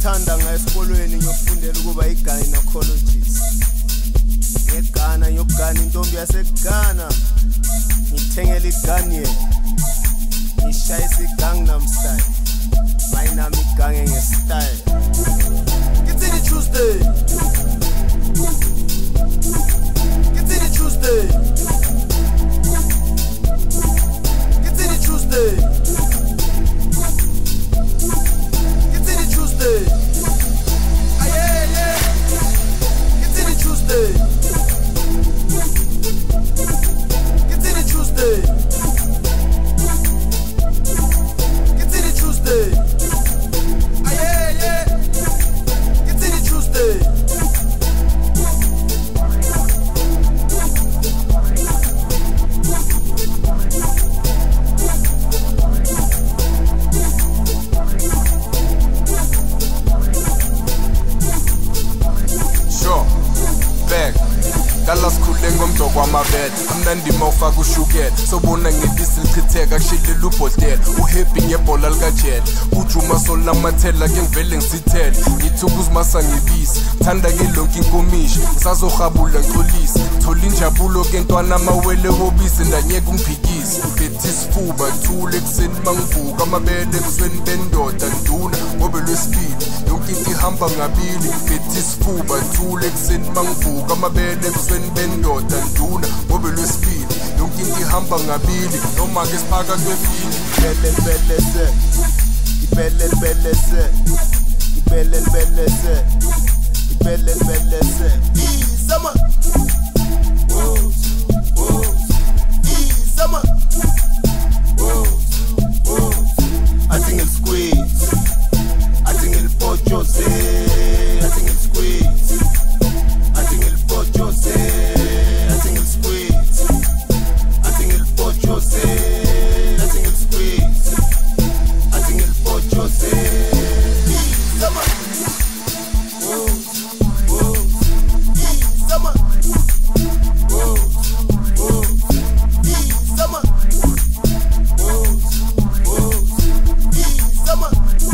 ngithanda ngesikolweni ngiyofundela ukuba i-gynecologist. Ngegana ngiyogana intombi yaseGhana. Ngithengela iganye. Ngishayisa iGangnam Style. Bayinami igange nge-style. Get in the Tuesday. Get in the Tuesday. Get in the Tuesday. Get in the Tuesday. Ah yeah yeah. Get in the Tuesday. Get in the Tuesday. Get in the Tuesday. Ah yeah yeah. Get in the Tuesday. Sure, back. Dala sikhule ngomdoko wamabele amnandi mawufaka ushukela sobona ngebisi lichitheka kushilela ubhotela uhappy ngebhola likajele ujuma solamathela ke ngivele ngisithele ngithuka uzimasa ngebisi thanda ke lonke inkomishi ngisazohabula ngcolisi thola injabulo ke ntwana amawele wobisi ndanyeka ungiphikisi phethe isifuba thule ekseni mangivuka amabele ebusweni bendoda nduna ngobe lwesibili yonke into ihamba ngabili phethe isifuba thule ekseni mangivuka amabele ebusweni bendoda nduna ngobe lwesibili yonke into ihamba ngabili noma ke siphaka kwevini Ibelelebelese. Ibelelebelese. Ibelelebelese. Ibelelebelese. Isama. Woos. Woos. Isama. Woos. Woos. I think it's squeeze. I think it's pochose. I think it's squeeze. I think it's pochose. I think it's squeeze. I think it's pochose. I think it's squeeze. I think it's pochose. Isama. Woos. Woos. Isama. Woos. Woos. Isama. Woos. Woos. Isama.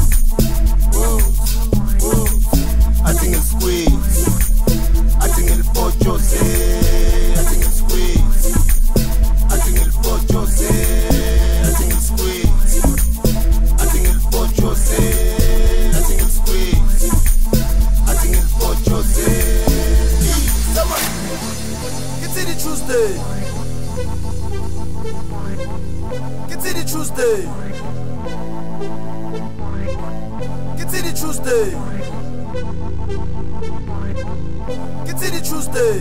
Woos. Woos. I think it's squeeze. I think it's pochose. I think it's squeeze. I think it's pochose. I think it's squeeze. I think it's pochose. I think it's squeeze. I think it's pochose. Isama. Get in the Tuesday. Get in the Tuesday. Get in the Tuesday. Get in the Tuesday.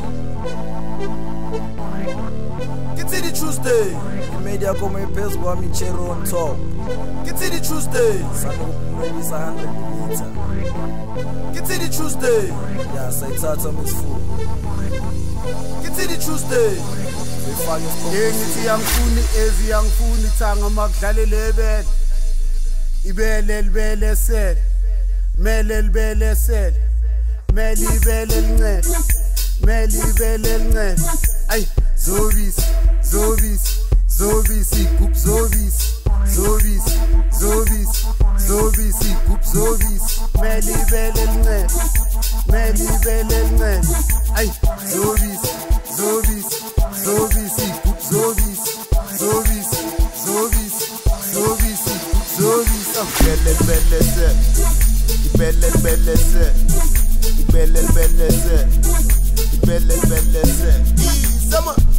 Get in the Tuesday. Media como peso kwa michero on top. Get in the Tuesday. Sana kumwelisa 100 meter. Get in the Tuesday. Yeah, sayithatha misfu. Get in the Tuesday. Befake Yengithi yangifuni ezi yangifuni thanga makudlale lebele. Ibele libele sel. Mele libele sel. Mele ibele lincele. Mele ibele lincele. Ay, zobisi, zobisi, zobisi, kup zobisi. Zobisi, zobisi, zobisi, kup zobisi. Mele ibele lincele. Mele ibele lincele. Ay, zobisi, zobisi, zobisi, kup zobisi. Zobisi, zobisi, zobisi, kup zobisi. Ibelelebelese. Ibelelebelese. Ibelelebelese. Ibelelebelese. Isama.